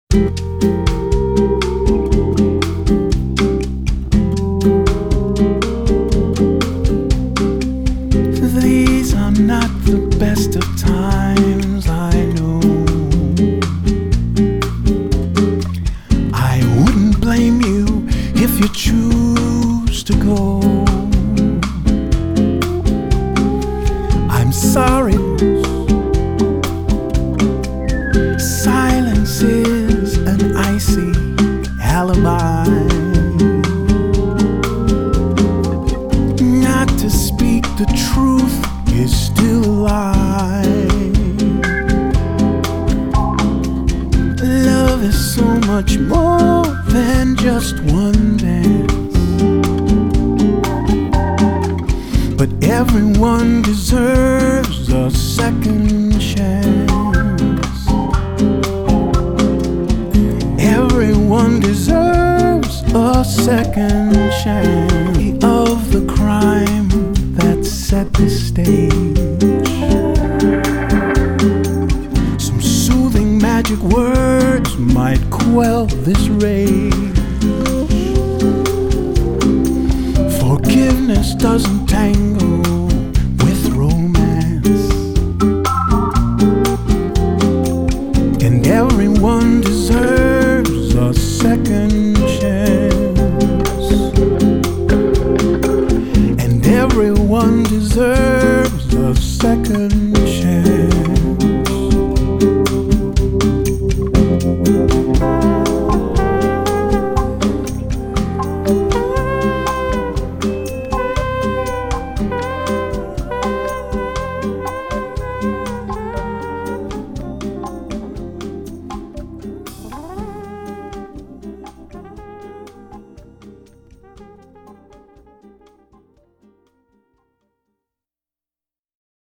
These are not the best of times, I know. I wouldn't blame you if you choose to go. I'm sorry. Silence is an icy alibi. Not to speak the truth is still a lie. Love is so much more than just one dance. But everyone deserves a second chance. Everyone deserves a second chance. Of the crime that set the stage, some soothing magic words might quell this rage. Forgiveness doesn't tangle with romance, and everyone deserves a second chance. And everyone deserves a second